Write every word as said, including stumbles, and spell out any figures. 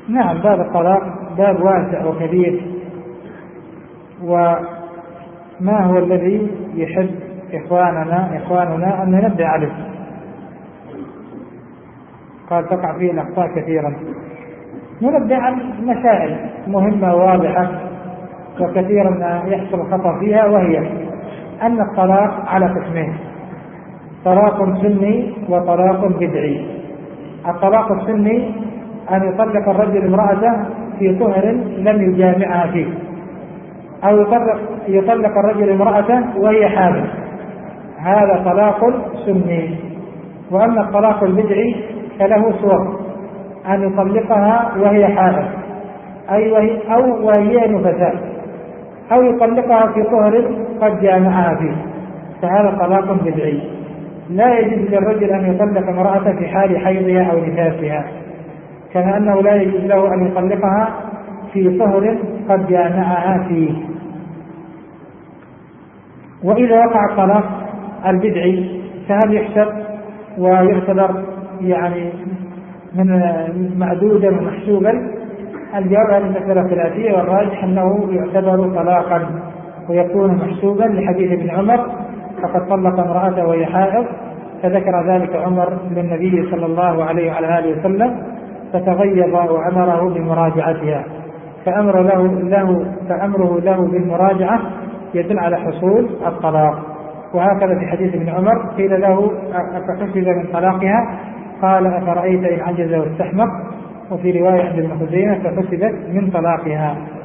نعم، باب الطلاق باب واسع وكبير، وما هو الذي يحب إخواننا إخواننا أن ننبه عليه؟ قال تقع فيه الأخطاء كثيرا. ننبه عن مسائل مهمة واضحة وكثيرا ما يحصل الخطأ فيها، وهي أن الطلاق على قسمين: طلاق سني وطلاق بدعي. الطلاق السني أن يطلق الرجل امرأته في طهر لم يجامعها فيه، أو يطلق, يطلق الرجل امرأته وهي حامل، هذا طلاق سني. وأما الطلاق البدعي فله صور: أن يطلقها وهي حامل، أي وهي أو وهي نفساء، أو يطلقها في طهر قد جامعها فيه، فهذا طلاق بدعي. لا يجوز للرجل أن يطلق امرأته في حال حيضها أو نفاسها، كما أنه لا يجوز له أن يطلقها في طهر قد جامعها فيه. وإذا وقع الطلاق البدعي فهل يحسب ويعتبر يعني من معدودا ومحسوبا؟ الجواب عن المسألة الثلاثية، والراجح أنه يعتبر طلاقا ويكون محسوبا لحديث ابن عمر: فقد طلق امرأته وهي حائض، فذكر ذلك عمر للنبي صلى الله عليه وعلى آله وسلم فتغيظ وأمره بمراجعتها، فأمر له له فأمره له بالمراجعة يدل على حصول الطلاق. وهكذا في حديث ابن عمر قيل له: أفحسب من طلاقها؟ قال: أفرأيت إن عجز واستحمق. وفي رواية عند ابن خزيمة: فحسبت من طلاقها.